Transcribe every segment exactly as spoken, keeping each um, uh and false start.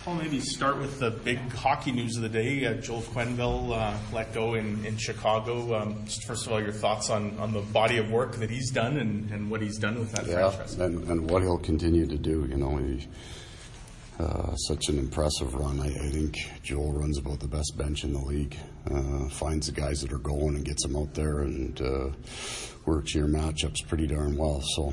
I'll maybe start with the big hockey news of the day. Uh, Joel Quenneville uh, let go in, in Chicago. Um, just first of all, your thoughts on, on the body of work that he's done and, and what he's done with that yeah, franchise. And, and what he'll continue to do. You know, he, uh, such an impressive run. I, I think Joel runs about the best bench in the league. Uh, finds the guys that are going and gets them out there and uh, works your matchups pretty darn well. So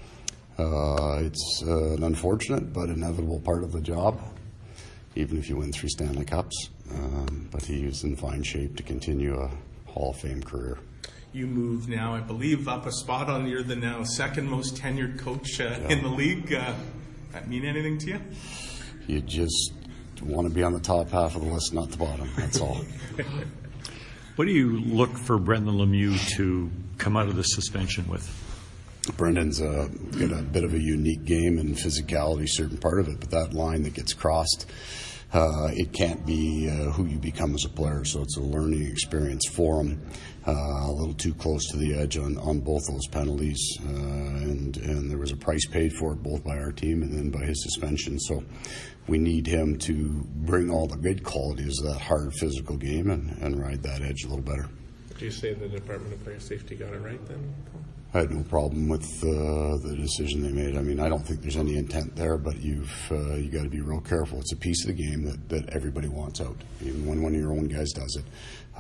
uh, it's uh, an unfortunate but inevitable part of the job, even if you win three Stanley Cups. Um, but he is in fine shape to continue a Hall of Fame career. You move now, I believe, up a spot on you're the now second most tenured coach uh, yeah. in the league. Uh, that mean anything to you? You just want to be on the top half of the list, not the bottom. That's all. What do you look for Brendan Lemieux to come out of the suspension with? Brendan's uh, got a bit of a unique game and physicality, certain part of it, but that line that gets crossed, uh, it can't be uh, who you become as a player, so it's a learning experience for him. Uh, a little too close to the edge on, on both those penalties, uh, and, and there was a price paid for it, both by our team and then by his suspension. So we need him to bring all the good qualities of that hard physical game and, and ride that edge a little better. Do you say the Department of Player Safety got it right then? I had no problem with uh, the decision they made. I mean, I don't think there's any intent there, but you've uh, you got to be real careful. It's a piece of the game that, that everybody wants out, even when one of your own guys does it,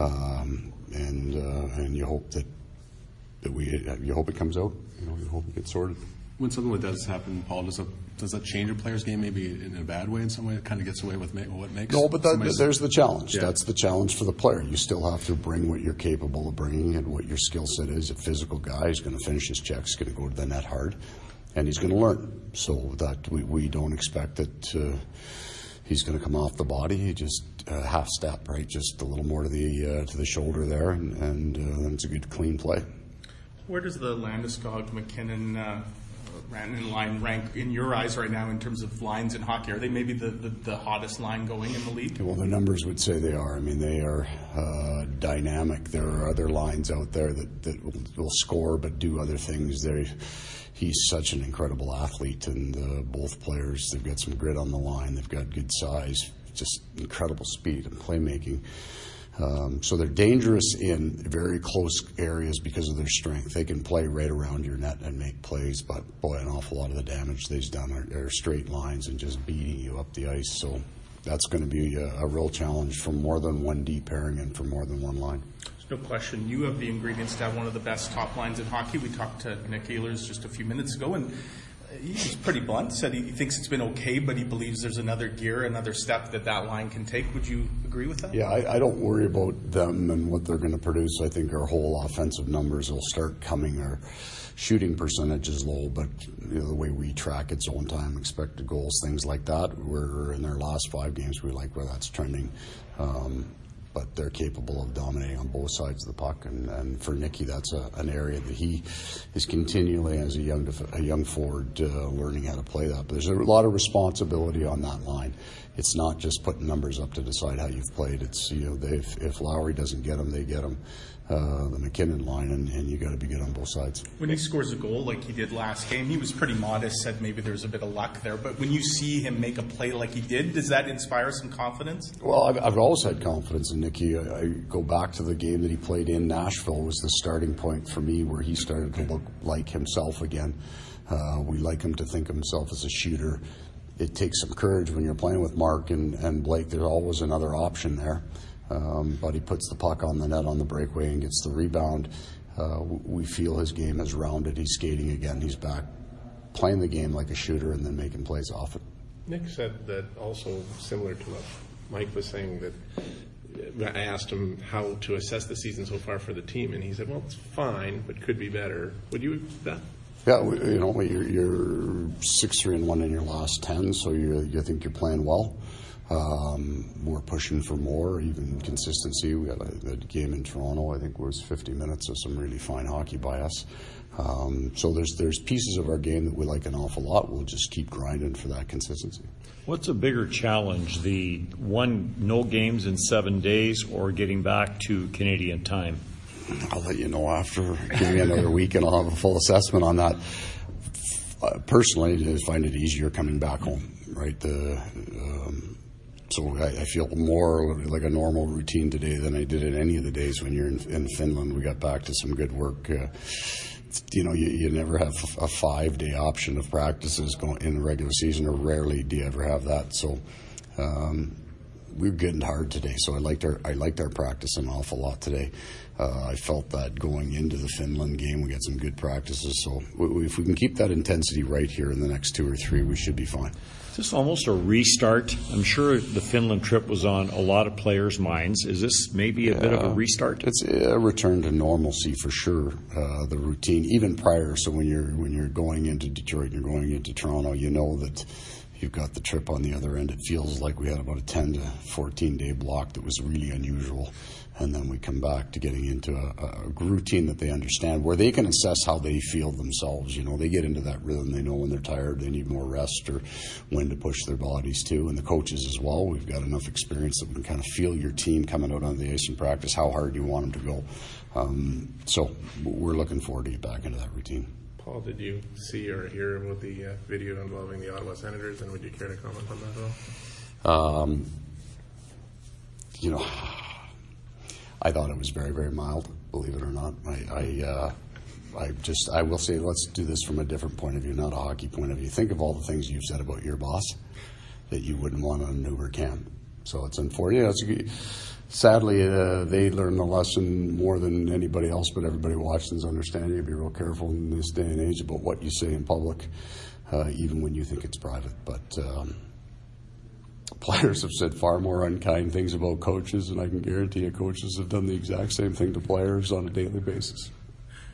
um, and uh, and you hope that that we you hope it comes out. You know, you hope it gets sorted. When something like that does happen, Paul, does that, does that change a player's game maybe in a bad way in some way? It kind of gets away with ma- what makes No, but that, there's the challenge. Yeah. That's the challenge for the player. You still have to bring what you're capable of bringing and what your skill set is. A physical guy is going to finish his checks, going to go to the net hard, and he's going to learn. So that we, we don't expect that uh, he's going to come off the body. He just uh, half step, right? Just a little more to the uh, to the shoulder there, and, and uh, then it's a good clean play. Where does the Landeskog, McKinnon, uh, Rantanen line rank in your eyes right now in terms of lines in hockey? Are they maybe the, the, the hottest line going in the league? Well, the numbers would say they are. I mean, they are uh, dynamic. There are other lines out there that, that will, will score but do other things. They, he's such an incredible athlete, and uh, both players, they've got some grit on the line. They've got good size, just incredible speed and playmaking. Um, so they're dangerous in very close areas because of their strength. They can play right around your net and make plays, but boy, an awful lot of the damage they've done are, are straight lines and just beating you up the ice. So that's going to be a, a real challenge for more than one D pairing and for more than one line. There's no question. You have the ingredients to have one of the best top lines in hockey. We talked to Nick Ehlers just a few minutes ago, and he was pretty blunt, said he thinks it's been okay, but he believes there's another gear, another step that that line can take. Would you agree with that? Yeah, I, I don't worry about them and what they're going to produce. I think our whole offensive numbers will start coming. Our shooting percentage is low, but you know, the way we track it, zone time, expected goals, things like that, we're in their last five games, we like where that's trending. Um, but they're capable of dominating on both sides of the puck. And, and for Nicky, that's a, an area that he is continually, as a young def- a young forward, uh, learning how to play that. But there's a lot of responsibility on that line. It's not just putting numbers up to decide how you've played. It's, you know, they, if, if Lowry doesn't get them, they get them. Uh, the McKinnon line, and, and you got to be good on both sides. When he scores a goal like he did last game, he was pretty modest, said maybe there was a bit of luck there. But when you see him make a play like he did, does that inspire some confidence? Well, I've, I've always had confidence in Nicky. I, I go back to the game that he played in Nashville was the starting point for me where he started to look like himself again. Uh, we like him to think of himself as a shooter. It takes some courage when you're playing with Mark and, and Blake. There's always another option there. Um, but he puts the puck on the net on the breakaway and gets the rebound. Uh, we feel his game is rounded. He's skating again. He's back playing the game like a shooter and then making plays off it. Nick said that also similar to what Mike was saying, that I asked him how to assess the season so far for the team, and he said, well, it's fine, but could be better. Would you agree with that? Yeah, you know, you're, you're six, three, and one in your last ten, so you you think you're playing well. Um, we're pushing for more, even consistency. We had a, a game in Toronto, I think, was fifty minutes of some really fine hockey by us. Um, so there's there's pieces of our game that we like an awful lot. We'll just keep grinding for that consistency. What's a bigger challenge, the one no games in seven days or getting back to Canadian time? I'll let you know after. Give me another week and I'll have a full assessment on that. Uh, personally, I find it easier coming back home, right? The um, so I, I feel more like a normal routine today than I did at any of the days when you're in, in Finland. We got back to some good work. Uh, you know, you, you never have a five-day option of practices going in the regular season, or rarely do you ever have that. So um, we were getting hard today. So I liked our I liked our practice an awful lot today. Uh, I felt that going into the Finland game, we got some good practices. So we, if we can keep that intensity right here in the next two or three, we should be fine. Is this almost a restart? I'm sure the Finland trip was on a lot of players' minds. Is this maybe a yeah, bit of a restart? It's a return to normalcy for sure. Uh, the routine, even prior. So when you're when you're going into Detroit, you're going into Toronto, you know that you've got the trip on the other end. It feels like we had about a ten to fourteen day block that was really unusual. And then we come back to getting into a, a routine that they understand, where they can assess how they feel themselves. You know, they get into that rhythm. They know when they're tired, they need more rest, or when to push their bodies to. And the coaches as well. We've got enough experience that we can kind of feel your team coming out on the ice in practice, how hard you want them to go. Um, so we're looking forward to get back into that routine. Paul, did you see or hear about the uh, video involving the Ottawa Senators, and would you care to comment on that at all? Um, you know, I thought it was very, very mild, believe it or not. I, I, uh, I just, I will say, let's do this from a different point of view, not a hockey point of view. Think of all the things you've said about your boss that you wouldn't want on an Uber camp. So it's unfortunate. You know, it's, sadly, uh, they learned the lesson more than anybody else, but everybody watching's understanding. You be real careful in this day and age about what you say in public, uh, even when you think it's private. But um, players have said far more unkind things about coaches, and I can guarantee you coaches have done the exact same thing to players on a daily basis.